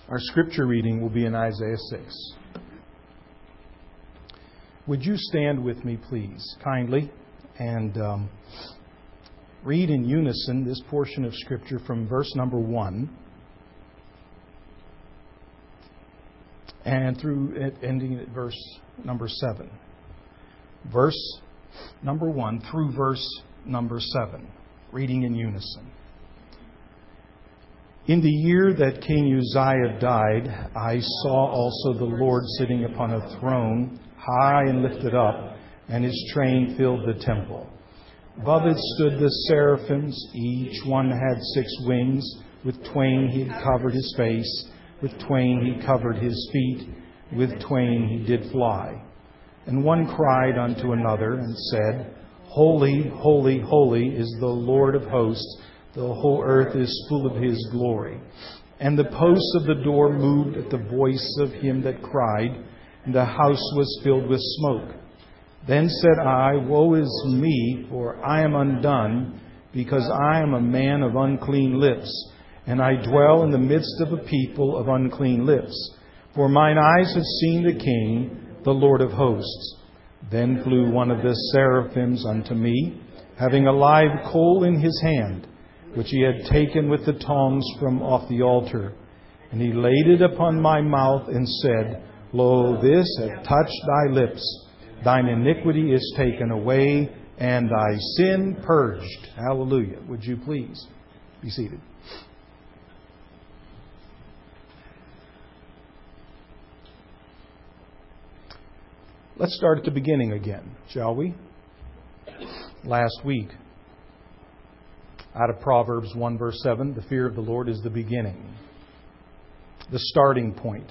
Our scripture reading will be in Isaiah 6. Would you stand with me, please, kindly, and read in unison this portion of scripture from verse number 1 and through it ending at verse number 7. Verse number 1 through verse number 7, reading in unison. In the year that King Uzziah died, I saw also the Lord sitting upon a throne, high and lifted up, and his train filled the temple. Above it stood the seraphims. Each one had 6 wings. With twain he covered his face. With twain he covered his feet. With twain he did fly. And one cried unto another and said, Holy, holy, holy is the Lord of hosts. The whole earth is full of his glory. And the posts of the door moved at the voice of him that cried, and the house was filled with smoke. Then said I, Woe is me, for I am undone, because I am a man of unclean lips, and I dwell in the midst of a people of unclean lips. For mine eyes have seen the King, the Lord of hosts. Then flew one of the seraphims unto me, having a live coal in his hand, which he had taken with the tongs from off the altar. And he laid it upon my mouth and said, Lo, this hath touched thy lips. Thine iniquity is taken away, and thy sin purged. Hallelujah. Would you please be seated? Let's start at the beginning again, shall we? Last week, out of Proverbs 1 verse 7, the fear of the Lord is the beginning, the starting point,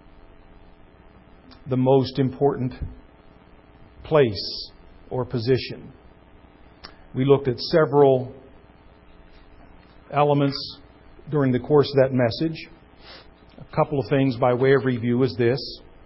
the most important place or position. We looked at several elements during the course of that message. A couple of things by way of review is this: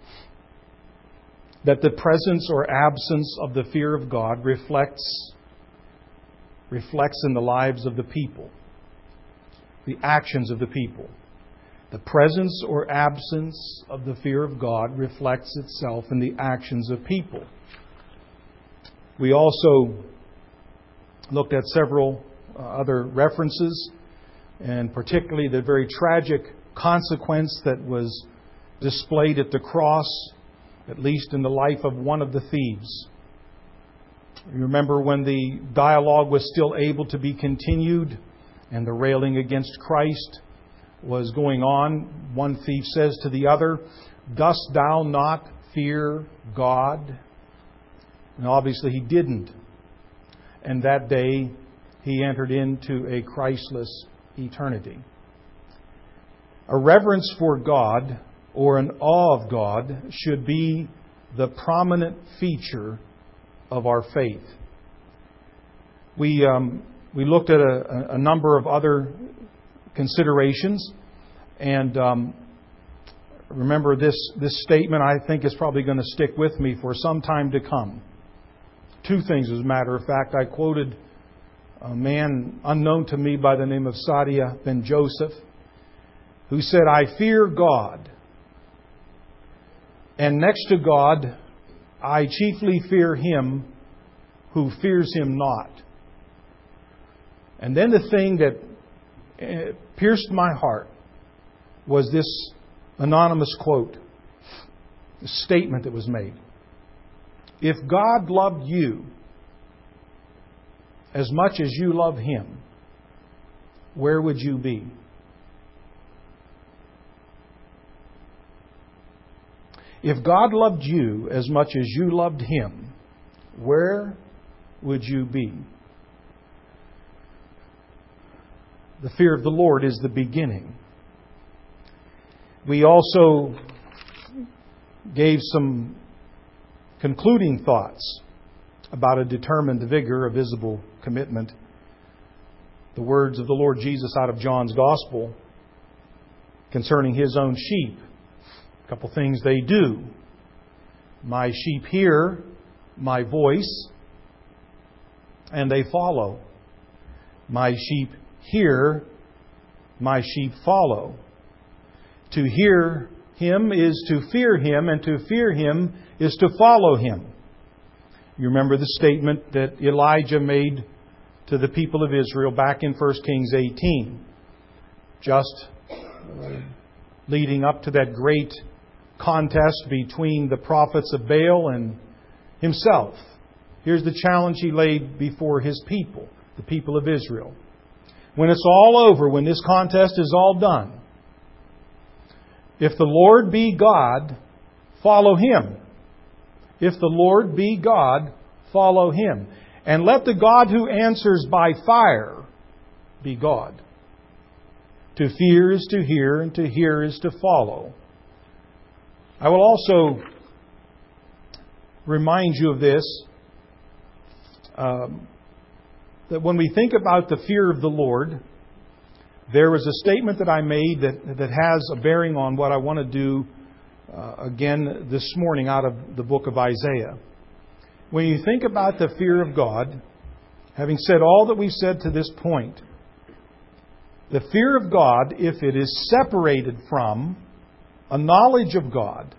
that the presence or absence of the fear of God reflects in the lives of the people, the actions of the people. The presence or absence of the fear of God reflects itself in the actions of people. We also looked at several other references, and particularly the very tragic consequence that was displayed at the cross, at least in the life of one of the thieves. You remember when the dialogue was still able to be continued and the railing against Christ was going on. One thief says to the other, Dost thou not fear God? And obviously he didn't. And that day he entered into a Christless eternity. A reverence for God or an awe of God should be the prominent feature of our faith. We looked at a number of other considerations, and remember this statement I think is probably going to stick with me for some time to come. 2 things, as a matter of fact. I quoted a man unknown to me by the name of Sadia ben Joseph, who said, I fear God, and next to God, I chiefly fear him who fears him not. And then the thing that pierced my heart was this anonymous quote, the statement that was made. If God loved you as much as you love him, where would you be? If God loved you as much as you loved him, where would you be? The fear of the Lord is the beginning. We also gave some concluding thoughts about a determined vigor, a visible commitment. The words of the Lord Jesus out of John's Gospel concerning his own sheep. A couple things they do. My sheep hear my voice, and they follow. My sheep hear, my sheep follow. To hear Him is to fear Him, and to fear Him is to follow Him. You remember the statement that Elijah made to the people of Israel back in 1 Kings 18. Just leading up to that great contest between the prophets of Baal and himself. Here's the challenge he laid before his people, the people of Israel. When it's all over, when this contest is all done, if the Lord be God, follow Him. If the Lord be God, follow Him. And let the God who answers by fire be God. To fear is to hear, and to hear is to follow. I will also remind you of this, that when we think about the fear of the Lord, there was a statement that I made that has a bearing on what I want to do again this morning out of the book of Isaiah. When you think about the fear of God, having said all that we've said to this point, the fear of God, if it is separated from a knowledge of God,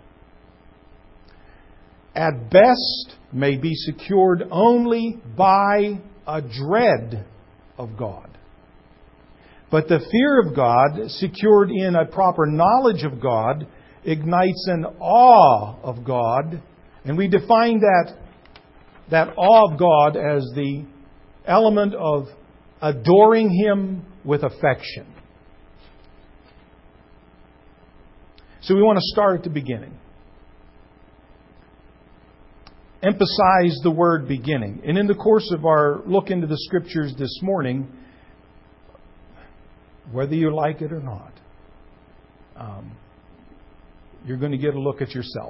at best may be secured only by a dread of God. But the fear of God, secured in a proper knowledge of God, ignites an awe of God. And we define that awe of God as the element of adoring Him with affection. So we want to start at the beginning. Emphasize the word beginning. And in the course of our look into the Scriptures this morning, whether you like it or not, you're going to get a look at yourself.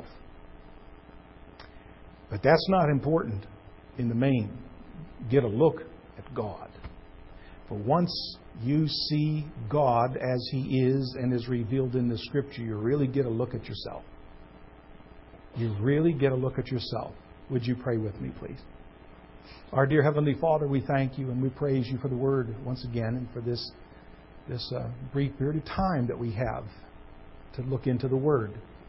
But that's not important in the main. Get a look at God. For once you see God as He is and is revealed in the Scripture, you really get a look at yourself. You really get a look at yourself. Would you pray with me, please? Our dear Heavenly Father, we thank You and we praise You for the Word once again and for this brief period of time that we have to look into the Word.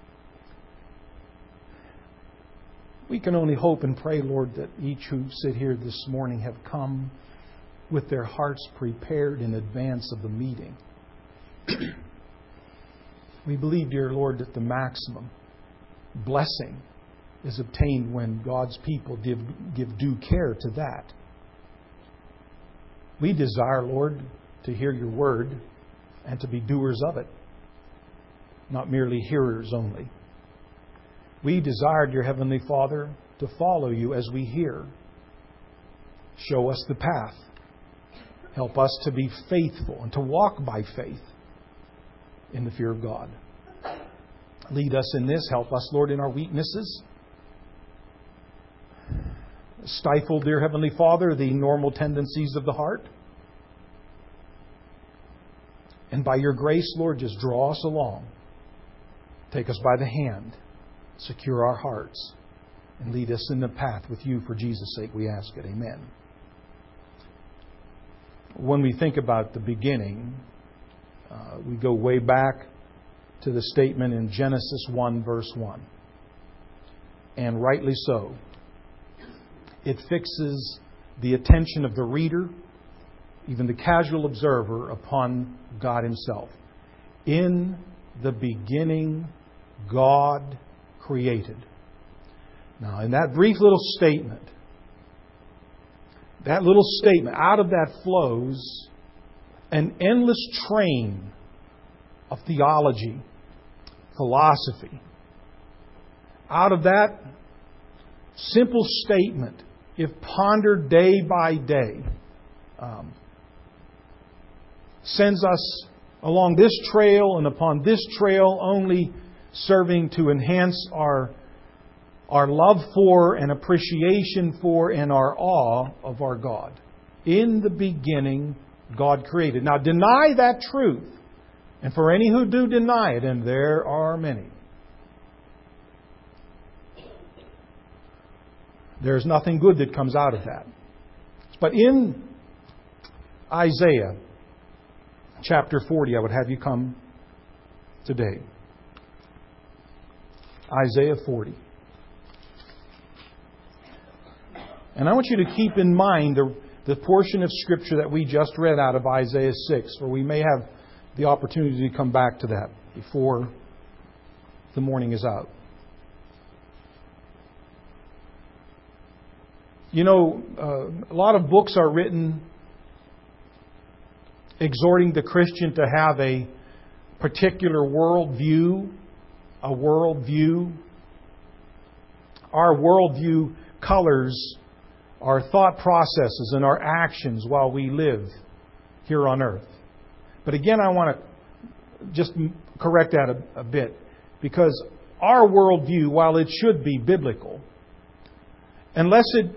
We can only hope and pray, Lord, that each who sit here this morning have come with their hearts prepared in advance of the meeting. We believe, dear Lord, that the maximum blessing is obtained when God's people give due care to that. We desire, Lord, to hear Your Word and to be doers of it, not merely hearers only. We desire, dear Heavenly Father, to follow You as we hear. Show us the path. Help us to be faithful and to walk by faith in the fear of God. Lead us in this. Help us, Lord, in our weaknesses. Stifle, dear Heavenly Father, the normal tendencies of the heart. And by Your grace, Lord, just draw us along. Take us by the hand. Secure our hearts. And lead us in the path with You. For Jesus' sake we ask it. Amen. When we think about the beginning, we go way back to the statement in Genesis 1, verse 1. And rightly so. It fixes the attention of the reader, even the casual observer, upon God Himself. In the beginning, God created. Now, in that brief little statement, out of that flows an endless train of theology, philosophy. Out of that simple statement, if pondered day by day, sends us along this trail and upon this trail only serving to enhance our love for and appreciation for and our awe of our God. In the beginning, God created. Now, deny that truth. And for any who do deny it, and there are many, there's nothing good that comes out of that. But in Isaiah chapter 40, I would have you come today. Isaiah 40. And I want you to keep in mind the portion of Scripture that we just read out of Isaiah 6, where we may have the opportunity to come back to that before the morning is out. You know, a lot of books are written exhorting the Christian to have a particular worldview, a worldview. Our worldview colors our thought processes and our actions while we live here on earth. But again, I want to just correct that a bit, because our worldview, while it should be biblical, unless it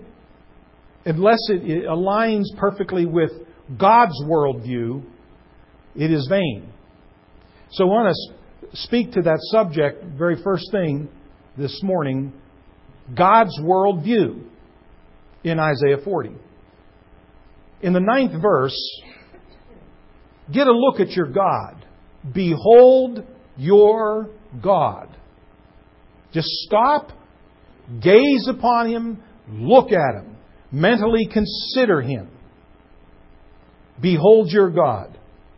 aligns perfectly with God's worldview, it is vain. So I want to speak to that subject very first thing this morning, God's worldview in Isaiah 40. In the 9th verse, get a look at your God. Behold your God. Just stop, gaze upon Him, look at Him, mentally consider Him. Behold your God.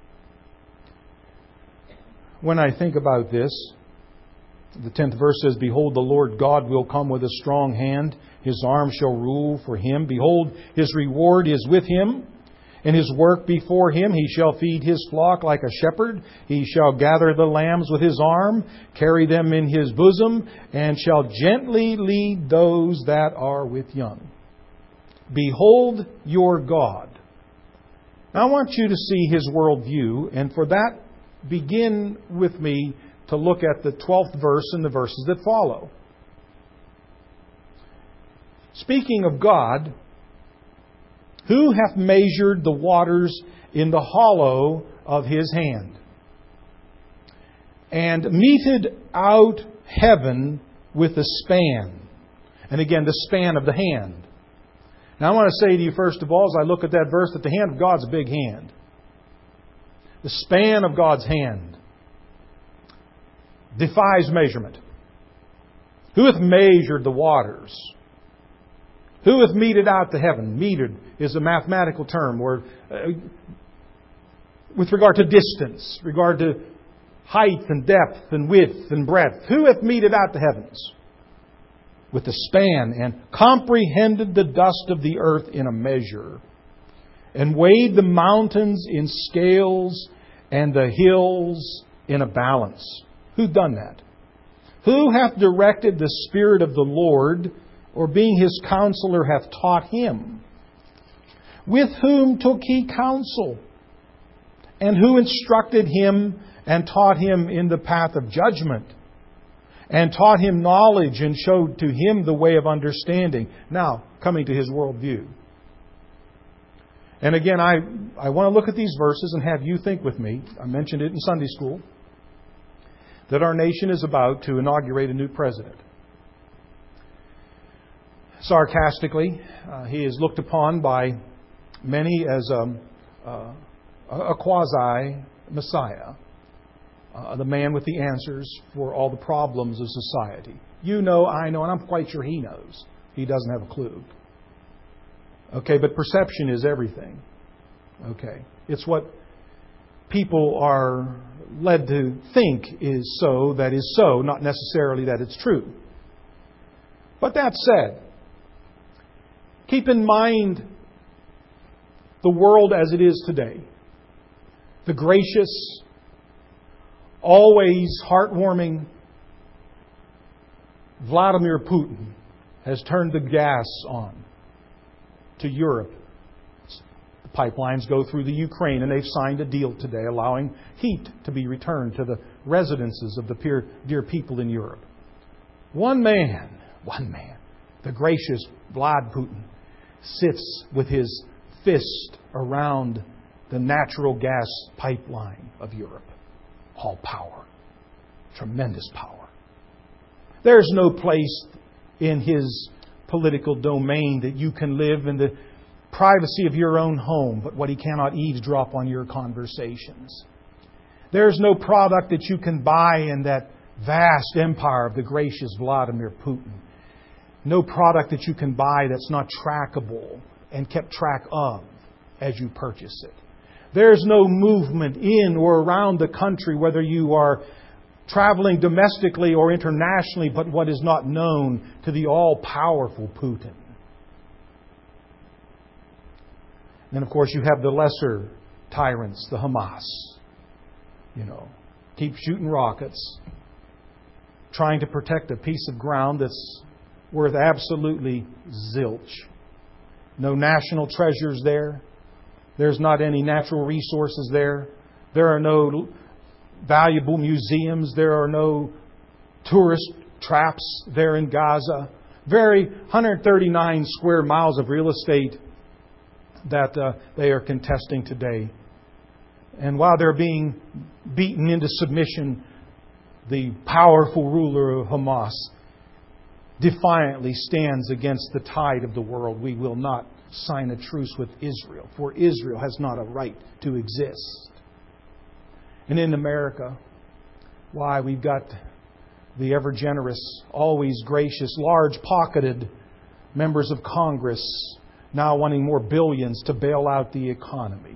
When I think about this, the 10th verse says, Behold, the Lord God will come with a strong hand. His arm shall rule for Him. Behold, His reward is with Him, and His work before Him. He shall feed His flock like a shepherd. He shall gather the lambs with His arm, carry them in His bosom, and shall gently lead those that are with young. Behold your God. Now I want you to see His worldview, and for that, begin with me to look at the 12th verse and the verses that follow. Speaking of God, who hath measured the waters in the hollow of His hand, and meted out heaven with a span? And again, the span of the hand. Now I want to say to you, first of all, as I look at that verse, that the hand of God's a big hand. The span of God's hand defies measurement. Who hath measured the waters? Who hath meted out the heaven? Meted is a mathematical term where, with regard to distance, regard to height and depth and width and breadth. Who hath meted out the heavens? With a span, and comprehended the dust of the earth in a measure, and weighed the mountains in scales, and the hills in a balance. Who's done that? Who hath directed the Spirit of the Lord, or being His counselor hath taught Him? With whom took He counsel? And who instructed Him and taught Him in the path of judgment? And taught Him knowledge and showed to Him the way of understanding. Now, coming to His worldview. And again, I want to look at these verses and have you think with me. I mentioned it in Sunday school, that our nation is about to inaugurate a new president. Sarcastically, he is looked upon by many as a quasi-Messiah, the man with the answers for all the problems of society. You know, I know, and I'm quite sure he knows. He doesn't have a clue. Okay, but perception is everything. Okay, it's what people are led to think is so, that is so, not necessarily that it's true. But that said, keep in mind the world as it is today. The gracious, always heartwarming Vladimir Putin has turned the gas on to Europe. The pipelines go through the Ukraine, and they've signed a deal today allowing heat to be returned to the residences of the dear people in Europe. One man, the gracious Vlad Putin, sits with his fist around the natural gas pipeline of Europe. All power. Tremendous power. There's no place in his political domain that you can live in the privacy of your own home, but what he cannot eavesdrop on your conversations. There's no product that you can buy in that vast empire of the gracious Vladimir Putin. No product that you can buy that's not trackable and kept track of as you purchase it. There's no movement in or around the country, whether you are traveling domestically or internationally, but what is not known to the all-powerful Putin. Then, of course, you have the lesser tyrants, the Hamas. Keep shooting rockets, trying to protect a piece of ground that's worth absolutely zilch. No national treasures there. There's not any natural resources there. There are no valuable museums. There are no tourist traps there in Gaza. 139 square miles of real estate that they are contesting today. And while they're being beaten into submission, the powerful ruler of Hamas defiantly stands against the tide of the world. We will not sign a truce with Israel, for Israel has not a right to exist. And in America, why, we've got the ever generous, always gracious, large-pocketed members of Congress now wanting more billions to bail out the economy.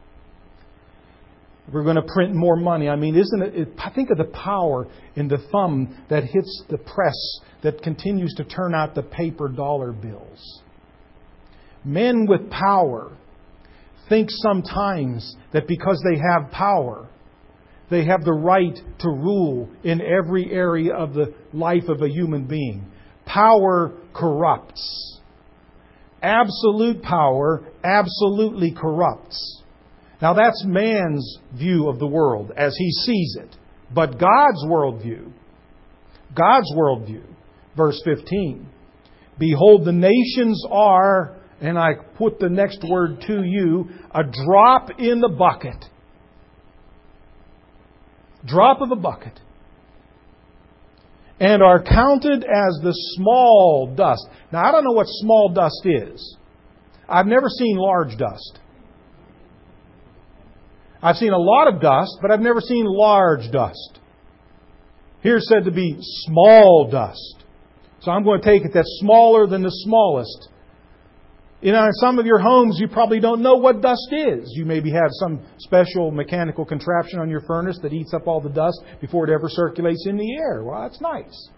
We're going to print more money. Isn't it? Think of the power in the thumb that hits the press that continues to turn out the paper dollar bills. Men with power think sometimes that because they have power, they have the right to rule in every area of the life of a human being. Power corrupts. Absolute power absolutely corrupts. Now that's man's view of the world as he sees it. But God's worldview, verse 15, behold, the nations are, and I put the next word to you, a drop in the bucket. Drop of a bucket. And are counted as the small dust. Now I don't know what small dust is. I've never seen large dust. I've seen a lot of dust, but I've never seen large dust. Here it's said to be small dust. So I'm going to take it that's smaller than the smallest. In some of your homes, you probably don't know what dust is. You maybe have some special mechanical contraption on your furnace that eats up all the dust before it ever circulates in the air. Well, that's nice.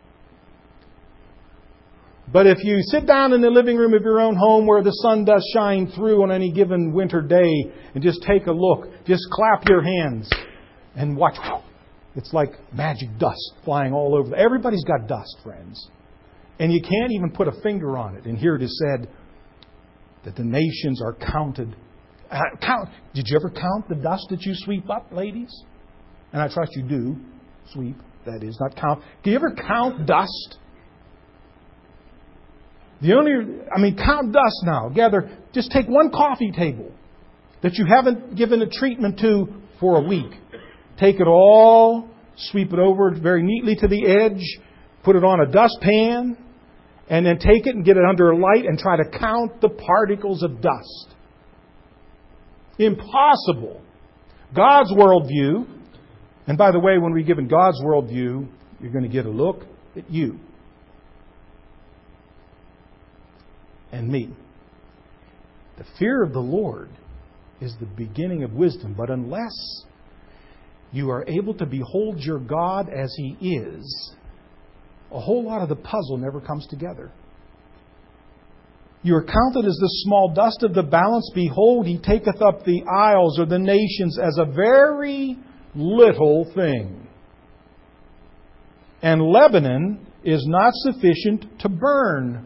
But if you sit down in the living room of your own home where the sun does shine through on any given winter day and just take a look, just clap your hands and watch. It's like magic dust flying all over. Everybody's got dust, friends. And you can't even put a finger on it. And here it is said that the nations are counted. Did you ever count the dust that you sweep up, ladies? And I trust you do. Sweep, that is, not count. Do you ever count dust? Count dust now. Just take one coffee table that you haven't given a treatment to for a week. Take it all, sweep it over very neatly to the edge, put it on a dustpan, and then take it and get it under a light and try to count the particles of dust. Impossible. God's worldview, and by the way, when we're given God's worldview, you're going to get a look at you and me. The fear of the Lord is the beginning of wisdom, but unless you are able to behold your God as He is, a whole lot of the puzzle never comes together. You are counted as the small dust of the balance. Behold, He taketh up the isles or the nations as a very little thing. And Lebanon is not sufficient to burn.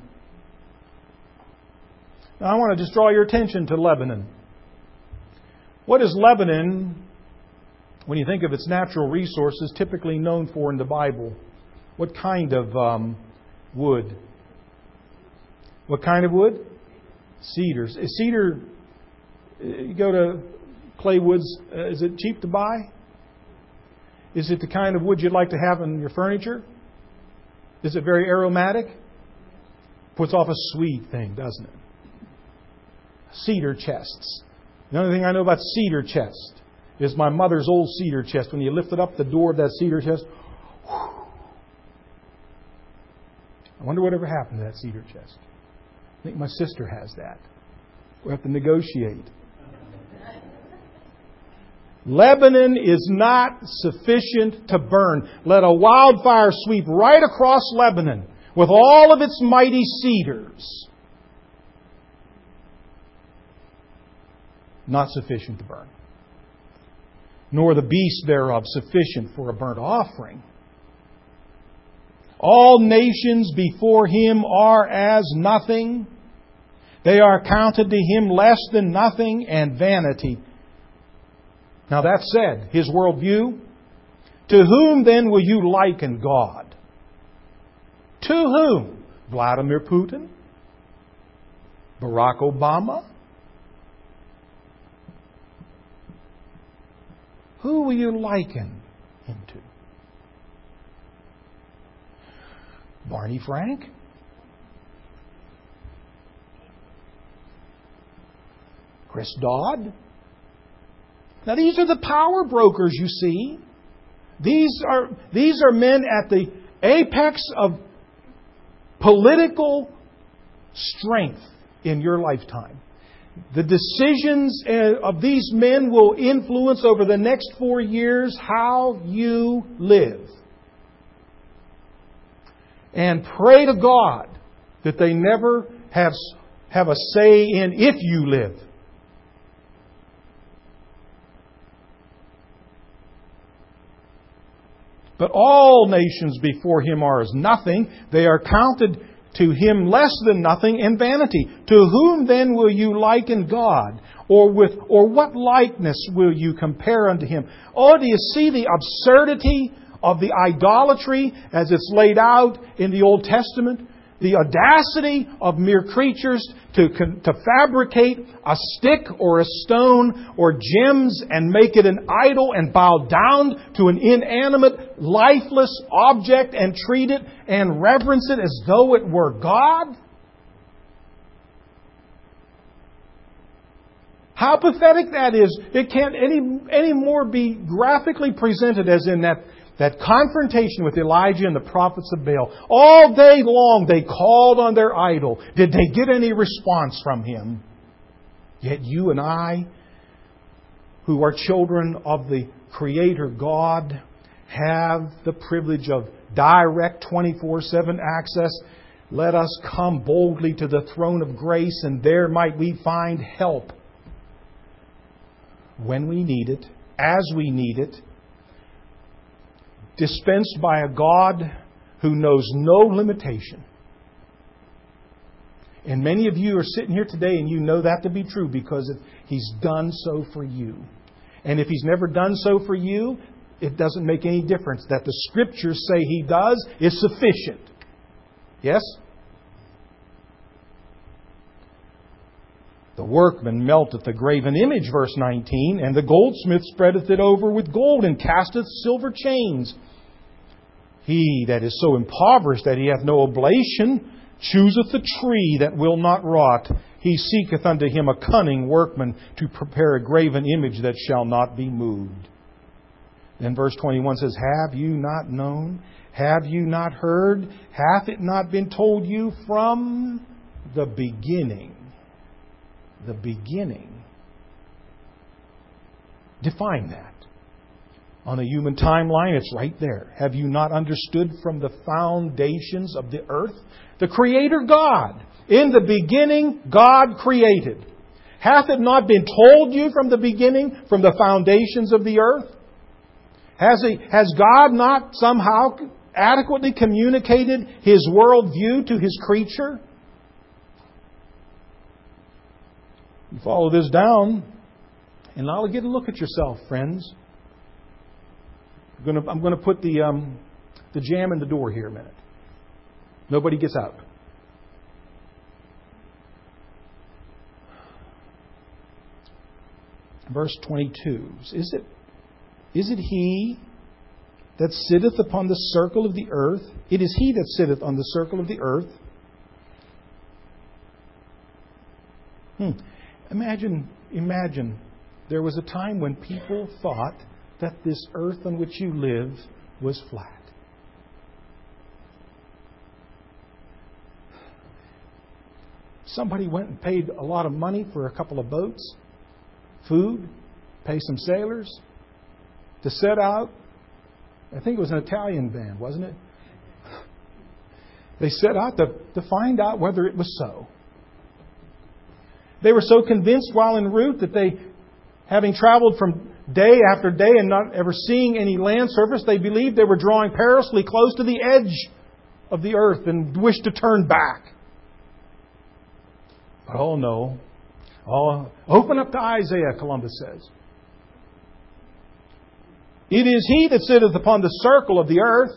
Now, I want to just draw your attention to Lebanon. What is Lebanon, when you think of its natural resources, typically known for in the Bible? What kind of wood? What kind of wood? Cedars. Is cedar, you go to Clay Woods, is it cheap to buy? Is it the kind of wood you'd like to have in your furniture? Is it very aromatic? Puts off a sweet thing, doesn't it? Cedar chests. The only thing I know about cedar chest is my mother's old cedar chest. When you lifted up the door of that cedar chest, whew, I wonder whatever happened to that cedar chest. I think my sister has that. We have to negotiate. Lebanon is not sufficient to burn. Let a wildfire sweep right across Lebanon with all of its mighty cedars. Not sufficient to burn. Nor the beast thereof sufficient for a burnt offering. All nations before Him are as nothing. They are counted to Him less than nothing and vanity. Now that said, His worldview, to whom then will you liken God? To whom? Vladimir Putin? Barack Obama? Who will you liken Him to? Barney Frank? Chris Dodd? Now these are the power brokers, you see. These are men at the apex of political strength in your lifetime. The decisions of these men will influence over the next 4 years how you live. And pray to God that they never have a say in if you live. But all nations before Him are as nothing. They are counted to Him less than nothing and vanity. To whom then will you liken God? Or what likeness will you compare unto Him? Oh, do you see the absurdity of the idolatry as it's laid out in the Old Testament? The audacity of mere creatures to fabricate a stick or a stone or gems and make it an idol and bow down to an inanimate, lifeless object and treat it and reverence it as though it were God? How pathetic that is. It can't any more be graphically presented as in that confrontation with Elijah and the prophets of Baal. All day long they called on their idol. Did they get any response from him? Yet you and I, who are children of the Creator God, have the privilege of direct 24/7 access. Let us come boldly to the throne of grace, and there might we find help when we need it, as we need it, dispensed by a God who knows no limitation. And many of you are sitting here today and you know that to be true because He's done so for you. And if He's never done so for you, it doesn't make any difference. That the Scriptures say He does is sufficient. Yes? The workman melteth the graven image, verse 19, and the goldsmith spreadeth it over with gold, and casteth silver chains. He that is so impoverished that he hath no oblation, chooseth a tree that will not rot. He seeketh unto him a cunning workman to prepare a graven image that shall not be moved. Then verse 21 says, Have you not known? Have you not heard? Hath it not been told you from the beginning? The beginning. Define that. On a human timeline, it's right there. Have you not understood from the foundations of the earth? The Creator God. In the beginning, God created. Hath it not been told you from the beginning, from the foundations of the earth? Has God not somehow adequately communicated His worldview to His creature? You follow this down, and now get a look at yourself, friends. I'm going to put the jam in the door here a minute. Nobody gets out. Verse 22. Is it He that sitteth upon the circle of the earth? It is He that sitteth on the circle of the earth. Imagine there was a time when people thought that this earth on which you live was flat. Somebody went and paid a lot of money for a couple of boats, food, pay some sailors to set out. I think it was an Italian band, wasn't it? They set out to find out whether it was so. They were so convinced while en route that they, having traveled from day after day and not ever seeing any land surface, they believed they were drawing perilously close to the edge of the earth and wished to turn back. But oh no. Oh, open up to Isaiah, Columbus says. It is He that sitteth upon the circle of the earth.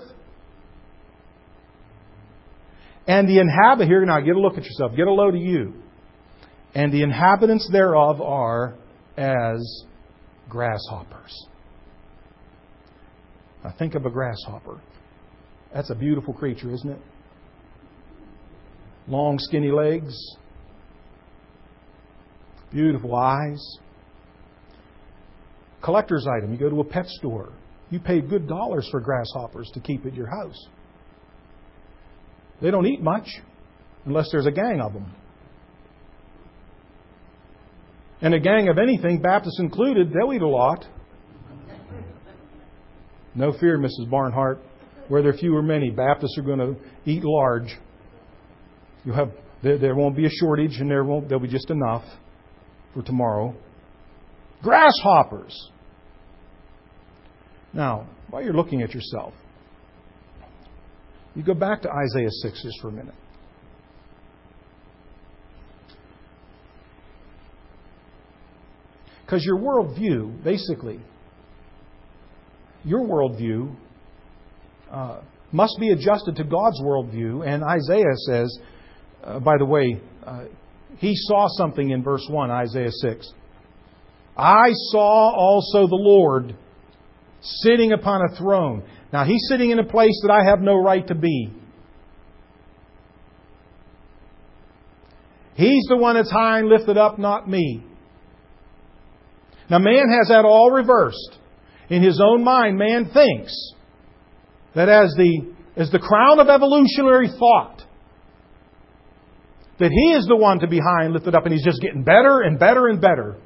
And the inhabitants, here now, get a look at yourself, get a load of you. And the inhabitants thereof are as grasshoppers. Now think of a grasshopper. That's a beautiful creature, isn't it? Long, skinny legs. Beautiful eyes. Collector's item. You go to a pet store. You pay good dollars for grasshoppers to keep at your house. They don't eat much unless there's a gang of them. And a gang of anything, Baptists included, they'll eat a lot. No fear, Mrs. Barnhart. Where there are few or many, Baptists are going to eat large. There won't be a shortage, and there'll be just enough for tomorrow. Grasshoppers. Now, while you're looking at yourself, you go back to Isaiah 6 just for a minute. Because your worldview, basically, your worldview must be adjusted to God's worldview. And Isaiah says, by the way, he saw something in verse 1, Isaiah 6. I saw also the Lord sitting upon a throne. Now, He's sitting in a place that I have no right to be. He's the one that's high and lifted up, not me. Now, man has that all reversed. In his own mind, man thinks that as the crown of evolutionary thought, that he is the one to be high and lifted up, and he's just getting better and better and better.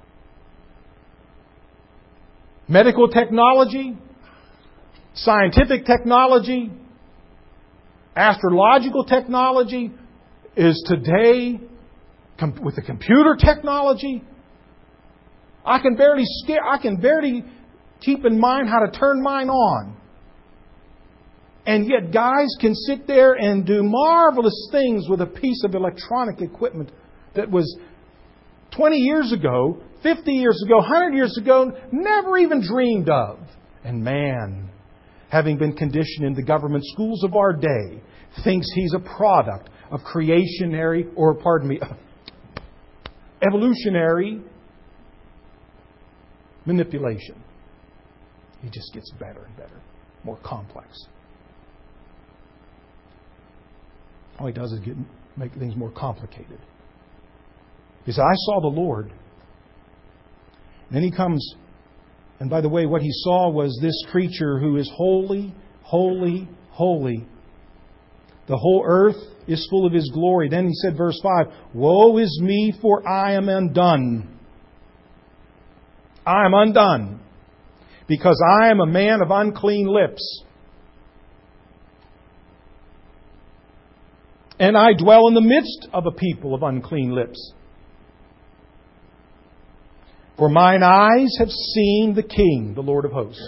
Medical technology, scientific technology, astrological technology is today, with the computer technology, I can barely keep in mind how to turn mine on. And yet guys can sit there and do marvelous things with a piece of electronic equipment that was 20 years ago, 50 years ago, 100 years ago, never even dreamed of. And man, having been conditioned in the government schools of our day, thinks he's a product of evolutionary manipulation. He just gets better and better, more complex. All he does is make things more complicated. He said, I saw the Lord. And then he comes, and by the way, what he saw was this creature who is holy, holy, holy. The whole earth is full of His glory. Then he said, verse 5, woe is me, for I am undone. I am undone, because I am a man of unclean lips. And I dwell in the midst of a people of unclean lips. For mine eyes have seen the King, the Lord of hosts.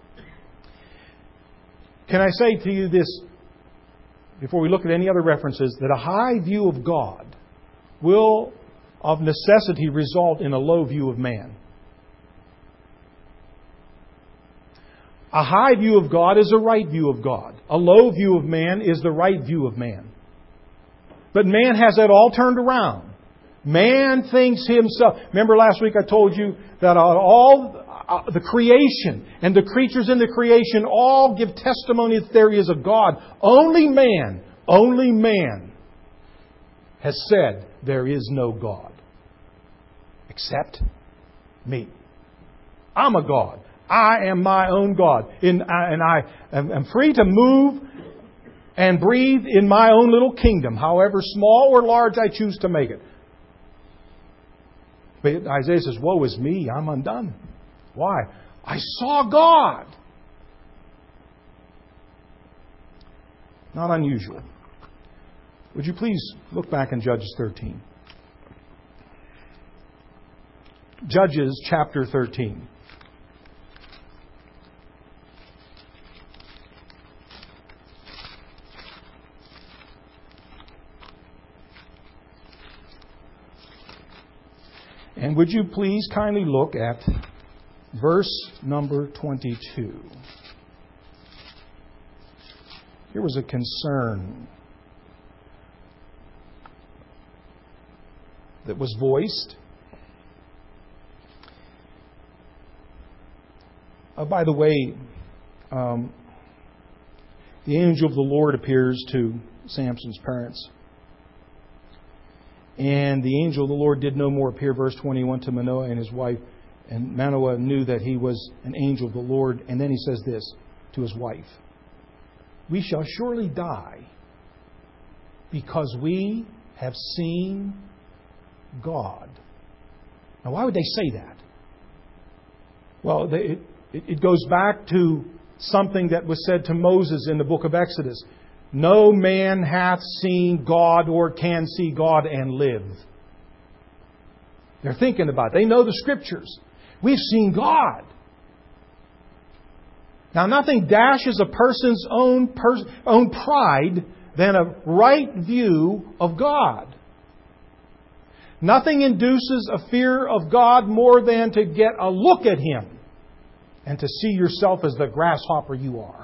Can I say to you this, before we look at any other references, that a high view of God will of necessity result in a low view of man. A high view of God is a right view of God. A low view of man is the right view of man. But man has that all turned around. Man thinks himself. Remember last week I told you that all the creation and the creatures in the creation all give testimony that there is a God. Only man has said there is no God. Except me. I'm a God. I am my own God. And I am free to move and breathe in my own little kingdom, however small or large I choose to make it. But Isaiah says, woe is me, I'm undone. Why? I saw God. Not unusual. Would you please look back in Judges 13? Judges chapter 13. And would you please kindly look at verse number 22. Here was a concern that was voiced. By the way, the angel of the Lord appears to Samson's parents. And the angel of the Lord did no more appear, verse 21, to Manoah and his wife. And Manoah knew that he was an angel of the Lord. And then he says this to his wife: we shall surely die because we have seen God. Now, why would they say that? Well, it goes back to something that was said to Moses in the book of Exodus. No man hath seen God or can see God and live. They're thinking about it. They know the Scriptures. We've seen God. Now, nothing dashes a person's own pride than a right view of God. Nothing induces a fear of God more than to get a look at Him and to see yourself as the grasshopper you are.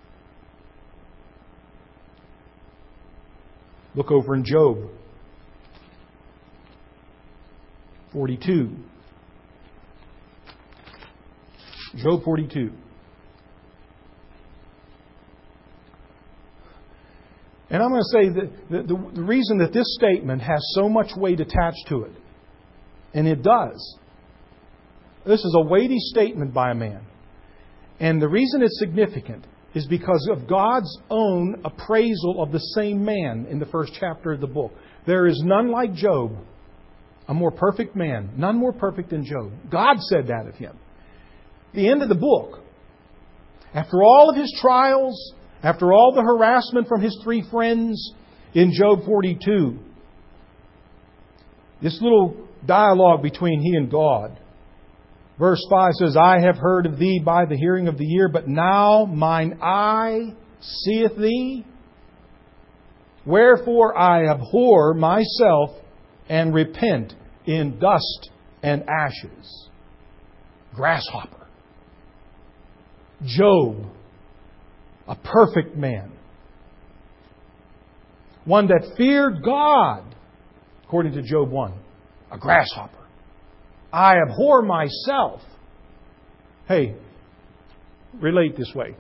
Look over in Job 42. Job 42. And I'm going to say that the reason that this statement has so much weight attached to it, and it does, this is a weighty statement by a man. And the reason it's significant is because of God's own appraisal of the same man in the first chapter of the book. There is none like Job, a more perfect man, none more perfect than Job. God said that of him. The end of the book, after all of his trials, after all the harassment from his three friends in Job 42, this little dialogue between he and God. Verse 5 says, I have heard of thee by the hearing of the ear, but now mine eye seeth thee. Wherefore I abhor myself and repent in dust and ashes. Grasshopper. Job, a perfect man. One that feared God, according to Job 1. A grasshopper. I abhor myself. Hey, relate this way.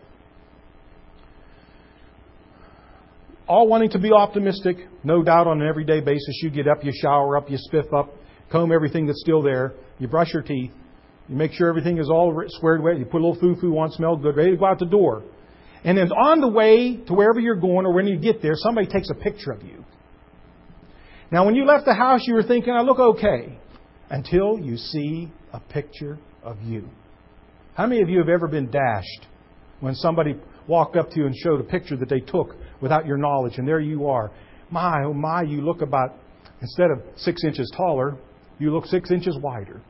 All wanting to be optimistic, no doubt on an everyday basis. You get up, you shower up, you spiff up, comb everything that's still there, you brush your teeth, you make sure everything is all squared away, you put a little foo-foo on, smell good, ready to go out the door. And then on the way to wherever you're going or when you get there, somebody takes a picture of you. Now, when you left the house, you were thinking, I look okay. Until you see a picture of you. How many of you have ever been dashed when somebody walked up to you and showed a picture that they took without your knowledge, and there you are? My, oh my, you look about, instead of 6 inches taller, you look 6 inches wider.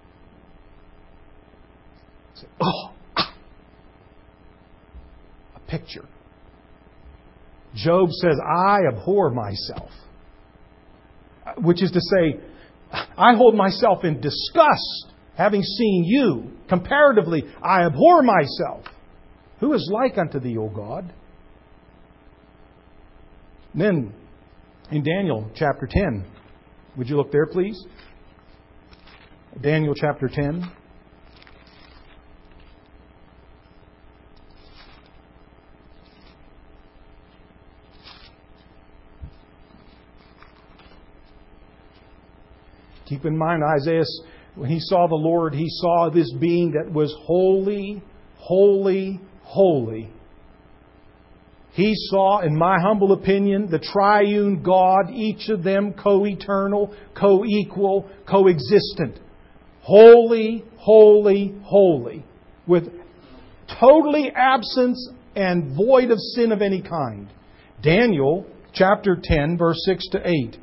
Say, oh, a picture. Job says, I abhor myself. Which is to say, I hold myself in disgust, having seen you. Comparatively, I abhor myself. Who is like unto thee, O God? Then, in Daniel chapter 10, would you look there, please? Daniel chapter 10. Keep in mind, Isaiah When he saw the Lord, he saw this being that was holy, holy, holy. He saw, in my humble opinion, the triune God, each of them co-eternal, co-equal, co-existent. Holy, holy, holy. With totally absence and void of sin of any kind. Daniel chapter 10, verse 6 to 8.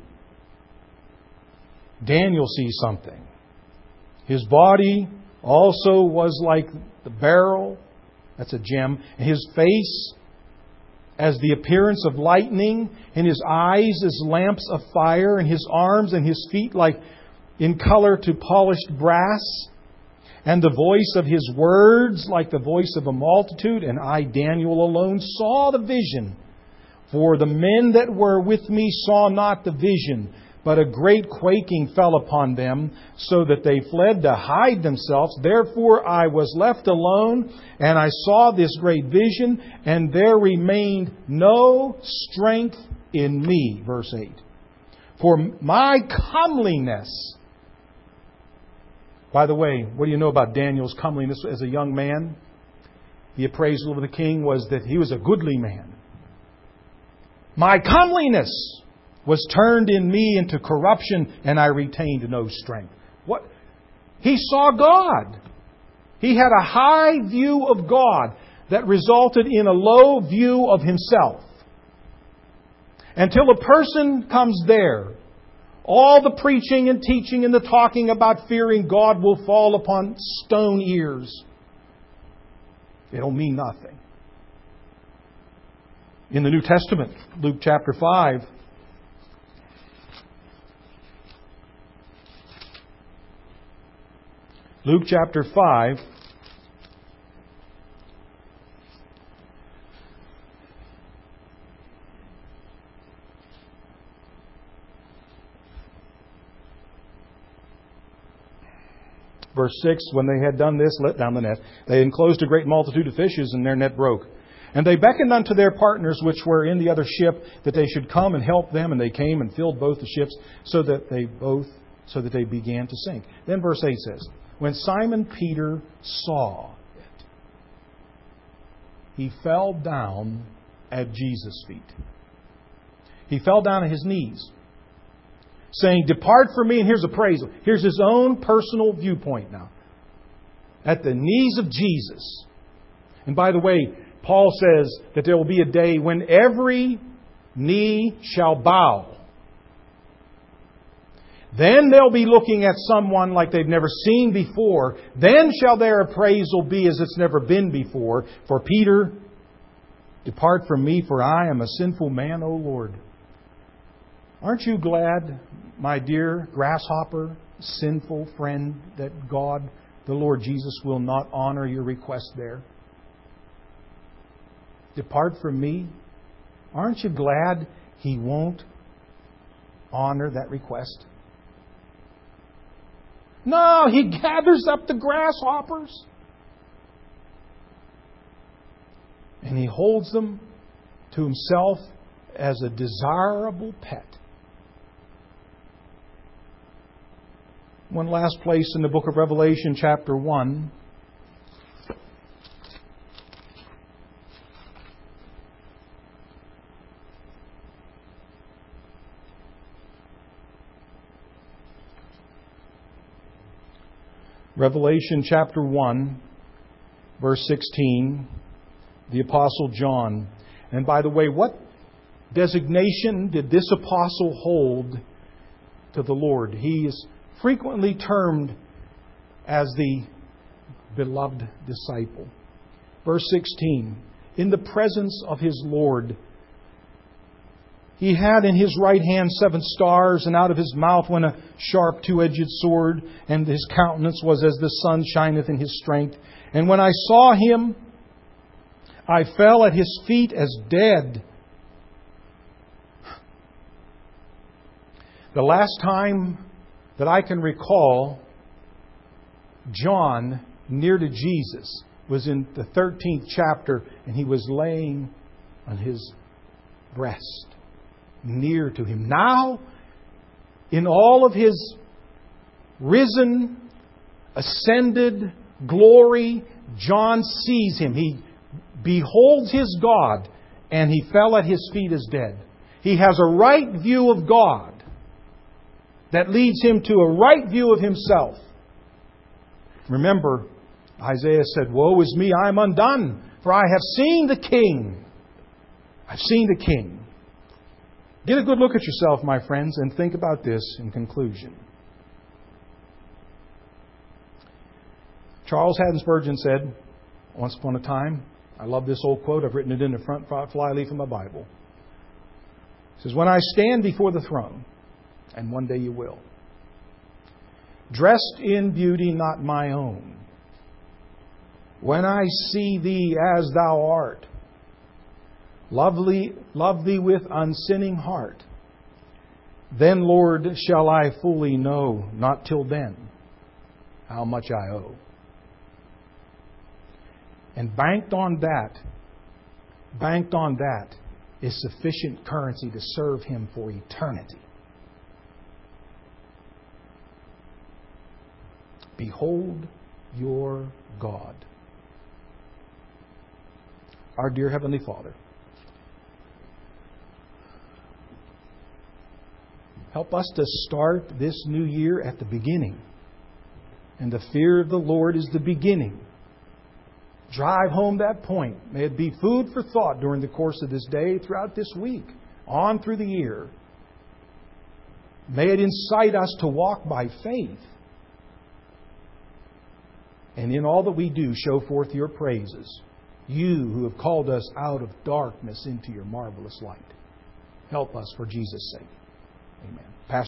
Daniel sees something. His body also was like the beryl. That's a gem. And his face as the appearance of lightning, and his eyes as lamps of fire, and his arms and his feet like in color to polished brass, and the voice of his words like the voice of a multitude. And I, Daniel, alone saw the vision. For the men that were with me saw not the vision, but a great quaking fell upon them, so that they fled to hide themselves. Therefore I was left alone, and I saw this great vision, and there remained no strength in me. Verse 8. For my comeliness... By the way, what do you know about Daniel's comeliness as a young man? The appraisal of the king was that he was a goodly man. My comeliness was turned in me into corruption, and I retained no strength. What? He saw God. He had a high view of God that resulted in a low view of himself. Until a person comes there, all the preaching and teaching and the talking about fearing God will fall upon stone ears. It'll mean nothing. In the New Testament, Luke chapter 5, Luke chapter 5, verse 6, when they had done this, let down the net. They enclosed a great multitude of fishes, and their net broke. And they beckoned unto their partners which were in the other ship, that they should come and help them. And they came and filled both the ships, so that they began to sink. Then verse 8 says, when Simon Peter saw it, he fell down at Jesus' feet. He fell down at his knees, saying, depart from me. And here's appraisal. Here's his own personal viewpoint now. At the knees of Jesus. And by the way, Paul says that there will be a day when every knee shall bow. Then they'll be looking at someone like they've never seen before. Then shall their appraisal be as it's never been before. For Peter, depart from me, for I am a sinful man, O Lord. Aren't you glad, my dear grasshopper, sinful friend, that God, the Lord Jesus, will not honor your request there? Depart from me. Aren't you glad He won't honor that request? No, He gathers up the grasshoppers and He holds them to Himself as a desirable pet. One last place in the book of Revelation, chapter 1. Revelation chapter 1, verse 16, the Apostle John. And by the way, what designation did this apostle hold to the Lord? He is frequently termed as the beloved disciple. Verse 16, in the presence of his Lord, He had in His right hand 7 stars, and out of His mouth went a sharp 2-edged sword, and His countenance was as the sun shineth in His strength. And when I saw Him, I fell at His feet as dead. The last time that I can recall John near to Jesus was in the 13th chapter, and he was laying on His breast, near to Him. Now, in all of His risen ascended glory. John sees Him. He beholds his God, and he fell at His feet as dead. He has a right view of God that leads him to a right view of himself. Remember, Isaiah said, "Woe is me, I am undone, for I have seen the King." I've seen the King. Get a good look at yourself, my friends, and think about this in conclusion. Charles Haddon Spurgeon said, once upon a time, I love this old quote, I've written it in the front flyleaf of my Bible. He says, "When I stand before the throne, and one day you will, dressed in beauty not my own, when I see Thee as Thou art, love Thee with unsinning heart, then, Lord, shall I fully know, not till then, how much I owe." And banked on that is sufficient currency to serve Him for eternity. Behold your God. Our dear Heavenly Father, help us to start this new year at the beginning. And the fear of the Lord is the beginning. Drive home that point. May it be food for thought during the course of this day, throughout this week, on through the year. May it incite us to walk by faith. And in all that we do, show forth Your praises. You who have called us out of darkness into Your marvelous light. Help us for Jesus' sake. Amen. Pastor